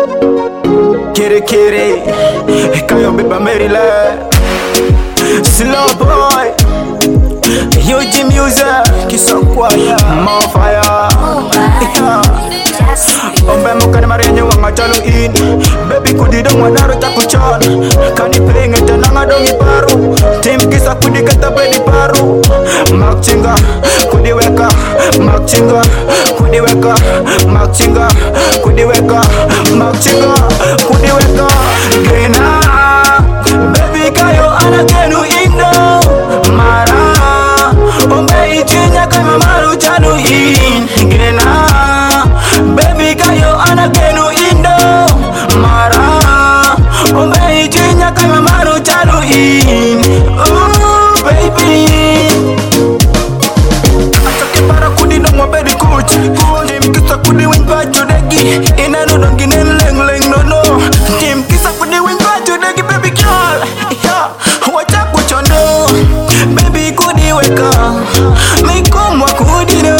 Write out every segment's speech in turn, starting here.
Kiri Kayo Biba Maryland Slow boy UG music Kisokwaya More fire Ombe mukani marienye wanga chalo in Baby kudi dong wanaro chakuchon Kani penge tenanga dongi paru Tim kisa kudi kata bedi paru Mak chinga kudi weka Mak chinga kudi weka Mak chinga kudi weka Mak chinga kudi weka Gena Baby kayo anakenu indo Mara Ombe ichinya kama maru chalo in Gena Baby kayo anakenu indo Mara Ombe ichinya kama maru chalo in Oh baby Atake para kudi dong wabedi kuch Tim kisa kudi wing bajo degi Ina no dong ginen leng no no Tim kisa kudi wing bajo degi baby girl Wacha kuchondo Baby kudi weka Mikumwa kudi no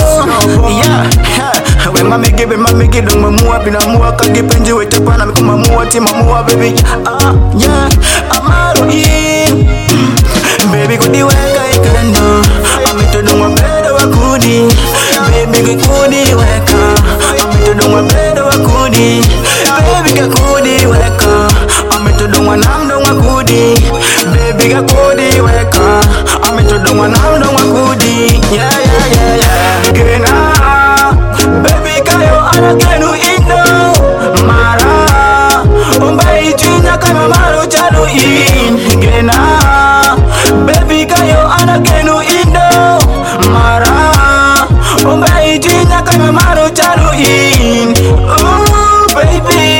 Mami give dong mamua Pina mua kage penji wete pana Miku mamua ti mamua baby Yeah Amaru in Baby kudi weka ikano Amito dong wabedo wakudi Baby kudi weka Amito dong wabedo wakudi Baby kudi weka Amito dong wanam dong wakudi Baby kudi weka Amito dong wanam dong wakudi Yeah Gena Baby kayo anakenu indo Mara Ombe ichinya kama maru chalo in Gena Baby kayo anakenu indo Mara Ombe ichinya kama maru chalo in Oh baby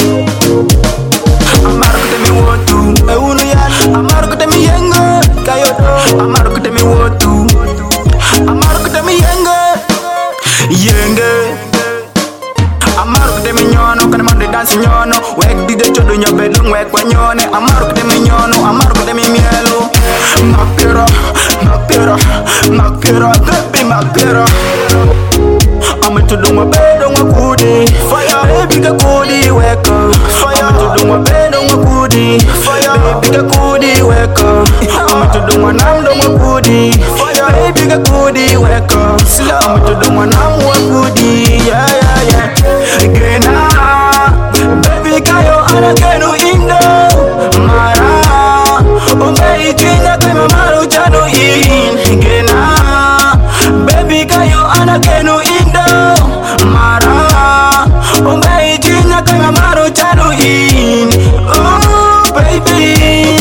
Amaru kutemi wotu Eunu yan Amaru kutemi yenga Kayo do Amaru kutemi wotu Amaru kutemi yenga Yenge Amaru kutemi nyono Kane mande dansi nyono Wek dide chodo nyobedung wek wa nyone Amaru kutemi nyono Amaru kutemi mielo Makpira Baby makpira Amito dong wabedong wakudi Baby ka kudi weka Amito dong wabedong wakudi Baby ka kudi weka Amito dong wanam dong wakudi Baby ka kudi weka Amito dong wanam wakudi Yeah Gena Baby kayo anakenu indo Mara Ombe ichinya kama maru chano in Gena Baby kayo anakenu indo Mara Ombe ichinya kama maru chano in Oh baby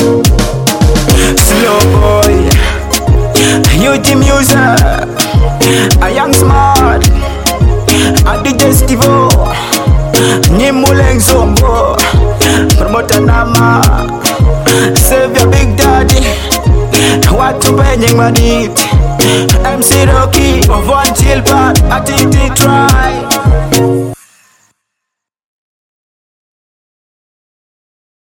Slow boy UG music A young smart A DJ Stivo Nyimuleng Zombo Promoter Nama Save your big daddy Watu penyeng manit MC Rocky Of one chill part A TT try